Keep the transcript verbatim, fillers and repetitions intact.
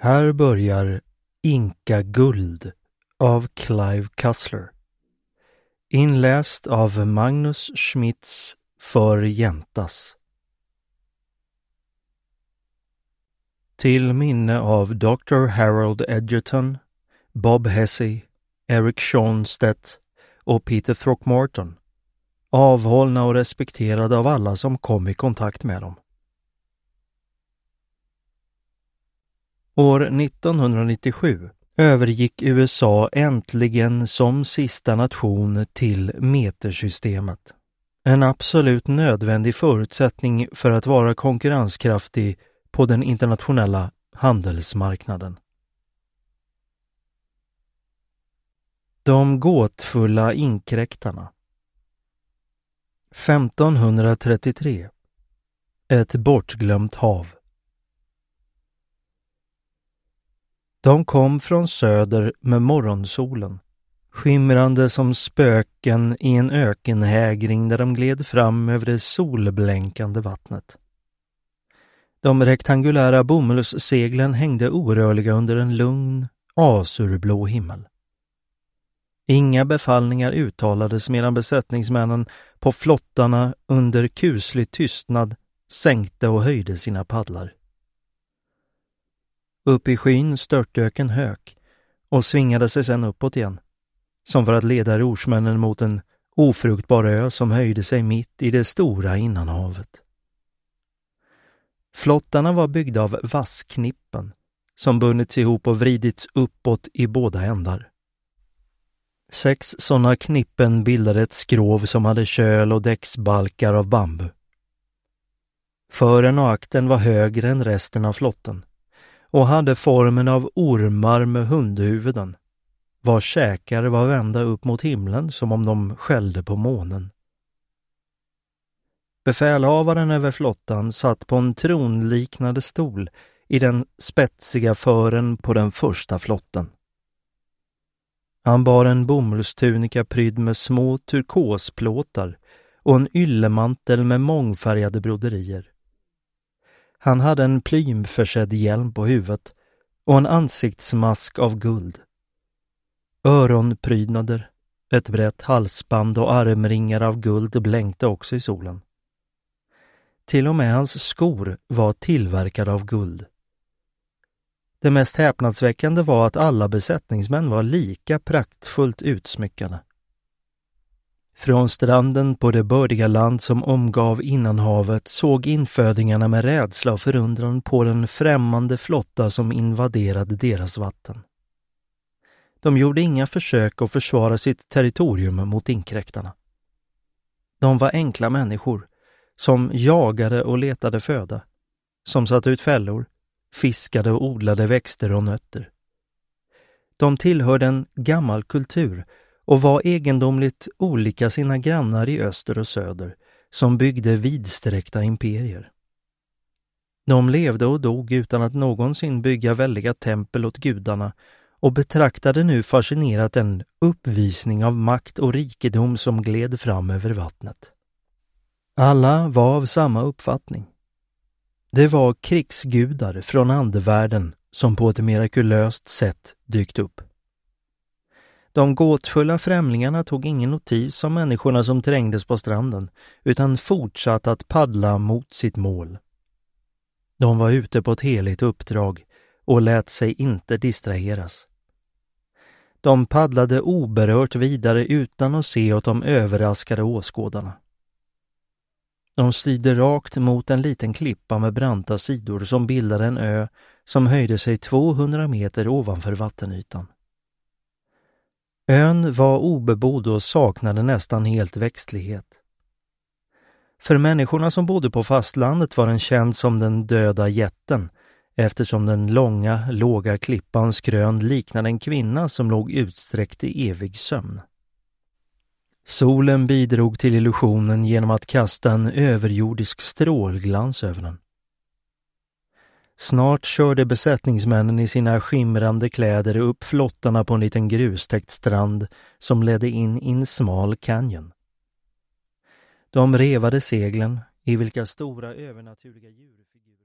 Här börjar Inka Guld av Clive Cussler. Inläst av Magnus Schmitz för Jäntas. Till minne av doktor Harold Edgerton, Bob Hesse, Eric Schonstedt och Peter Throckmorton, avhållna och respekterade av alla som kom i kontakt med dem. År nittonhundranittiosju övergick U S A äntligen som sista nation till metersystemet. En absolut nödvändig förutsättning för att vara konkurrenskraftig på den internationella handelsmarknaden. De gåtfulla inkräktarna. femtonhundratrettiotre. Ett bortglömt hav. De kom från söder med morgonsolen, skimrande som spöken i en ökenhägring där de gled fram över det solblänkande vattnet. De rektangulära bomullsseglen hängde orörliga under en lugn, azurblå himmel. Inga befallningar uttalades medan besättningsmännen på flottarna under kuslig tystnad sänkte och höjde sina paddlar. Upp i skyn störtdök en hök och svingade sig sedan uppåt igen, som för att leda rorsmännen mot en ofruktbar ö som höjde sig mitt i det stora innanhavet. Flottarna var byggda av vassknippen som bundits ihop och vridits uppåt i båda ändar. Sex sådana knippen bildade ett skrov som hade köl och däcksbalkar av bambu. Fören och akten var högre än resten av flotten och hade formen av ormar med hundhuvuden, vars käkar var vända upp mot himlen som om de skällde på månen. Befälhavaren över flottan satt på en tronliknande stol i den spetsiga fören på den första flotten. Han bar en bomullstunika prydd med små turkosplåtar och en yllemantel med mångfärgade broderier. Han hade en plymförsedd hjälm på huvudet och en ansiktsmask av guld. Öronprydnader, ett brett halsband och armringar av guld blänkte också i solen. Till och med hans skor var tillverkade av guld. Det mest häpnadsväckande var att alla besättningsmän var lika praktfullt utsmyckade. Från stranden på det bördiga land som omgav innanhavet såg infödingarna med rädsla och förundran på den främmande flotta som invaderade deras vatten. De gjorde inga försök att försvara sitt territorium mot inkräktarna. De var enkla människor som jagade och letade föda, som satte ut fällor, fiskade och odlade växter och nötter. De tillhörde en gammal kultur och var egendomligt olika sina grannar i öster och söder som byggde vidsträckta imperier. De levde och dog utan att någonsin bygga väldiga tempel åt gudarna och betraktade nu fascinerat en uppvisning av makt och rikedom som gled fram över vattnet. Alla var av samma uppfattning. Det var krigsgudar från andevärlden som på ett mirakulöst sätt dykt upp. De gåtfulla främlingarna tog ingen notis om människorna som trängdes på stranden utan fortsatte att paddla mot sitt mål. De var ute på ett heligt uppdrag och lät sig inte distraheras. De paddlade oberört vidare utan att se åt de överraskade åskådarna. De styrde rakt mot en liten klippa med branta sidor som bildade en ö som höjde sig tvåhundra meter ovanför vattenytan. Ön var obebodd och saknade nästan helt växtlighet. För människorna som bodde på fastlandet var den känd som den döda jätten, eftersom den långa, låga klippans krön liknade en kvinna som låg utsträckt i evig sömn. Solen bidrog till illusionen genom att kasta en överjordisk strålglans över den. Snart körde besättningsmännen i sina skimrande kläder upp flottarna på en liten grustäckt strand som ledde in i en smal canyon. De revade seglen i vilka stora övernaturliga djurfigurer